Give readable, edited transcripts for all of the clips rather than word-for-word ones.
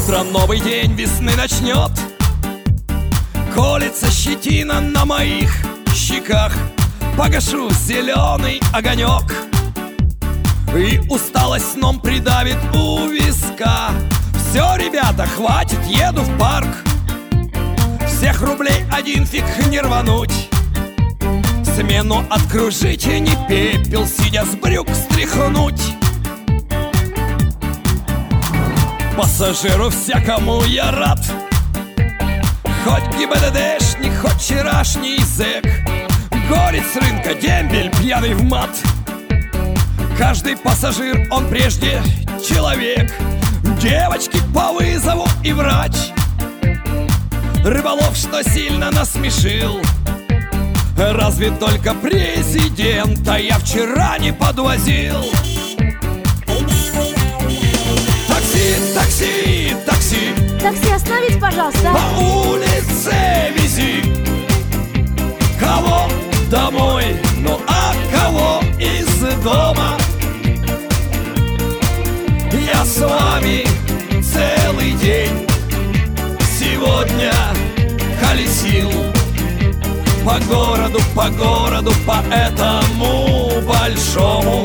Завтра новый день весны начнет. Колется щетина на моих щеках. Погашу зеленый огонек, и усталость сном придавит у виска. Все, ребята, хватит, еду в парк. Всех рублей один фиг не рвануть. Смену откружить и не пепел, сидя с брюк, стряхнуть. Пассажиру всякому я рад, хоть ГИБДДшник, хоть вчерашний зэк. Горец с рынка, дембель, пьяный в мат. Каждый пассажир, он прежде человек. Девочки по вызову и врач. Рыболов, что сильно насмешил. Разве только президента я вчера не подвозил. Такси, такси, такси. Такси остановите, пожалуйста. По улице вези. Кого домой, ну а кого из дома? Я с вами целый день сегодня колесил по городу, по этому большому.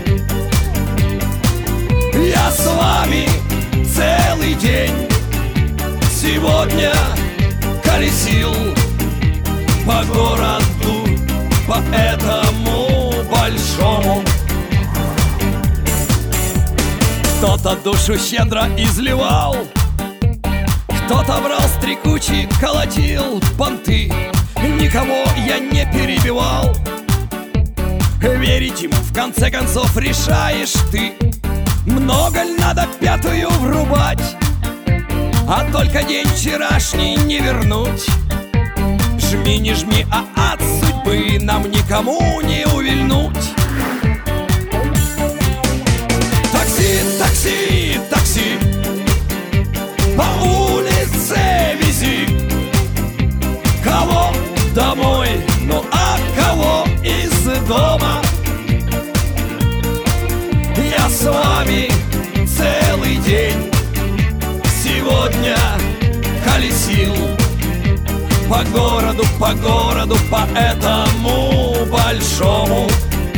Я с вами целый день сегодня колесил по городу, по этому большому. Кто-то душу щедро изливал, кто-то брал стрекучий, колотил понты. Никого я не перебивал. Верить им в конце концов решаешь ты. Много ль надо пятую врубать, а только день вчерашний не вернуть. Жми, не жми, а от судьбы нам никому не увильнуть. Такси, такси, такси, по улице вези. Кого домой, ну а кого из дома? Я с вами целый день сегодня колесил по городу, по этому большому.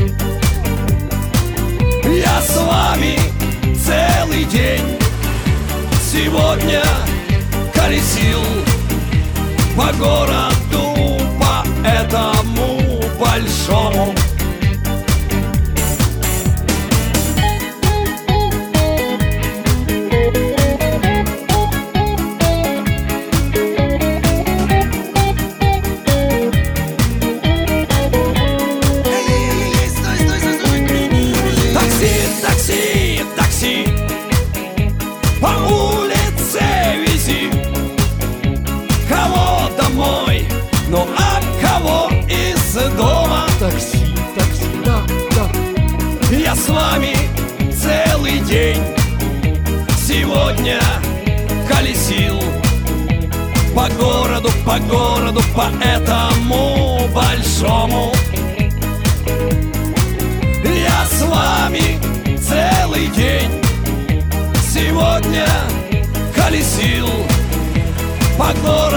Я с вами целый день сегодня колесил по городу, по этому большому. По улице вези. Кого домой, ну а кого из дома? Такси, такси, да, да. Я с вами целый день сегодня колесил по городу, по этому большому. Я с вами целый день сегодня колесил по городу,